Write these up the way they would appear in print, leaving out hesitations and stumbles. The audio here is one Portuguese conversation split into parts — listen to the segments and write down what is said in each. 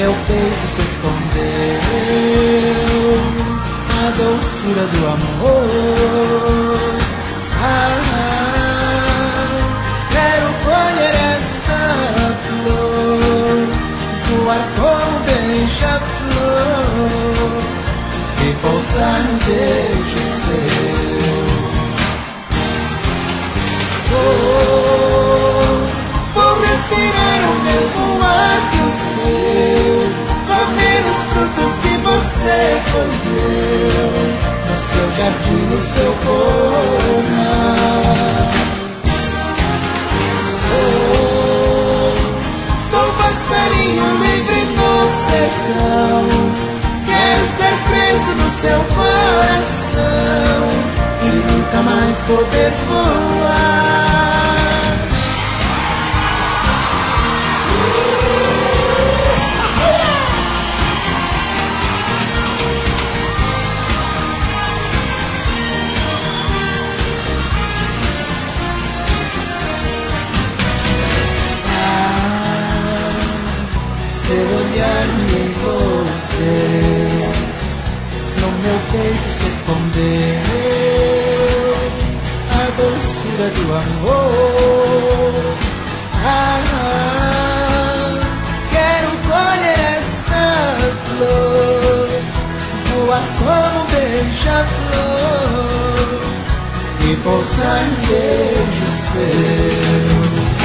meu peito se escondeu a doçura do amor. Quero colher esta flor, voar como beija-flor e pousar num beijo seu. Vou respirar o mesmo ar que o seu, comer os frutos que você colheu no seu jardim, no seu pomar. Sou passarinho livre no sertão, quero ser preso no seu coração e nunca mais poder voar. Seu olhar me envolveu, no meu peito se escondeu a doçura do amor. Quero colher esta flor, voar como beija-flor e pousar um beijo seu.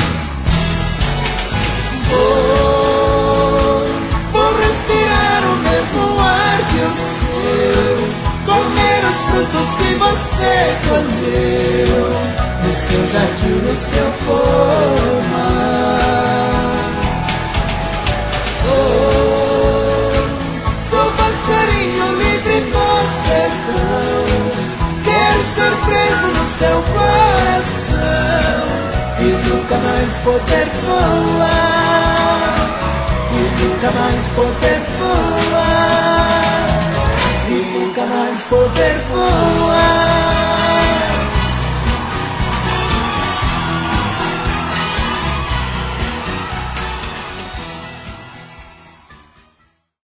Vou respirar o mesmo ar que o seu, comer os frutos que você colheu no seu jardim, no seu pomar. Sou passarinho livre no sertão, quero ser preso no seu coração e nunca mais poder voar, e nunca mais poder voar, e nunca mais poder voar.